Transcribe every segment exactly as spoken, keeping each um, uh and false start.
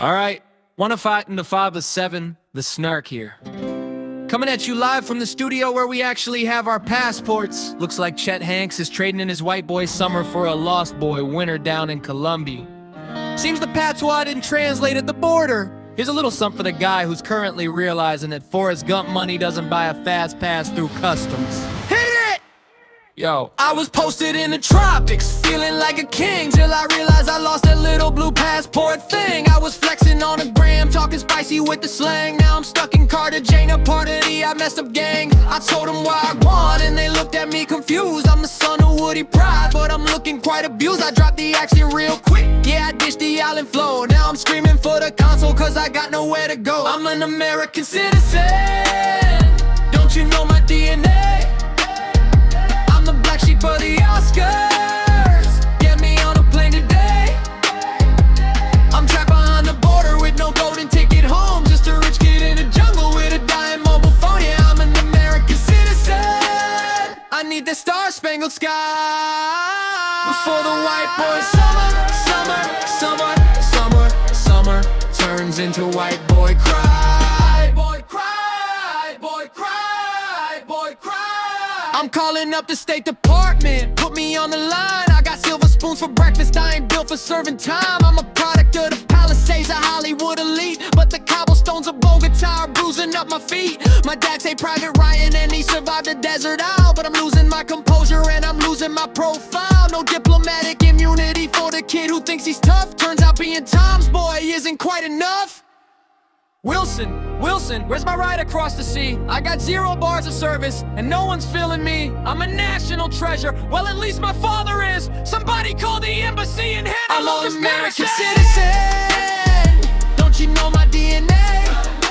Alright, wanna fight in the five of seven, the Snark here. Coming at you live from the studio where we actually have our passports. Looks like Chet Hanks is trading in his white boy summer for a lost boy winter down in Colombia. Seems the patois didn't translate at the border. Here's a little something for the guy who's currently realizing that Forrest Gump money doesn't buy a fast pass through customs. Hit it! Yo, I was posted in the tropics, feeling like a king, till I realized I lost that little blue passport thing. I was flexing on a gram, talking spicy with the slang. Now I'm stuck in Cartagena, part of the I messed up gang. I told them why I won, and they looked at me confused. I'm the son of Woody Pride, but I'm looking quite abused. I dropped the accent real quick, yeah, I dished the island flow. Now I'm screaming for the console, cause I got nowhere to go. I'm an American citizen, don't you know my D N A? I'm the black sheep of the Oscars, get me on a plane today. I'm trapped behind the border with no golden ticket home, just a rich kid in the jungle with a dying mobile phone. Yeah, I'm an American citizen, I need the star-spangled sky before the white boy summer, summer, summer, summer, summer turns into white boy cry. Boy cry, boy cry, boy cry. I'm calling up the State Department, put me on the line. I got silver spoons for breakfast, I ain't built for serving time. I'm a product of the Palisades, a Hollywood elite, but the cobblestones of Bogota are bruising up my feet. My dad say Private Ryan and he survived the desert isle, but I'm losing my composure and I'm losing my profile. No diplomatic immunity for the kid who thinks he's tough. Turns out being Tom's boy isn't quite enough. Wilson, Wilson, where's my ride across the sea? I got zero bars of service, and no one's feeling me. I'm a national treasure, well at least my father is. Somebody call the embassy and handle I'm all an this American bullshit. citizen, don't you know my D N A?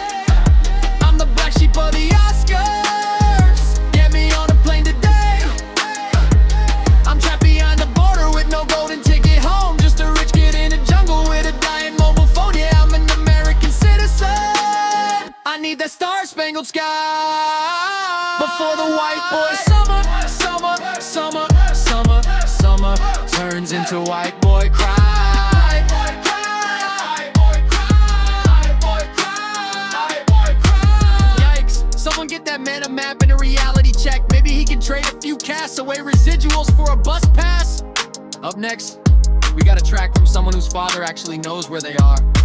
I'm the black sheep of the Oscars, get me on a plane today. I'm trapped behind the border with no golden ticket home, just a rich kid in the jungle with a dying mobile phone. Yeah, I'm an American citizen, I need that star-spangled sky before the white boy summer, summer, summer, summer, summer turns into white boy cry. Boy cry, boy cry, boy cry, boy cry. Yikes, someone get that man a map and a reality check. Maybe he can trade a few castaway residuals for a bus pass. Up next, we got a track from someone whose father actually knows where they are.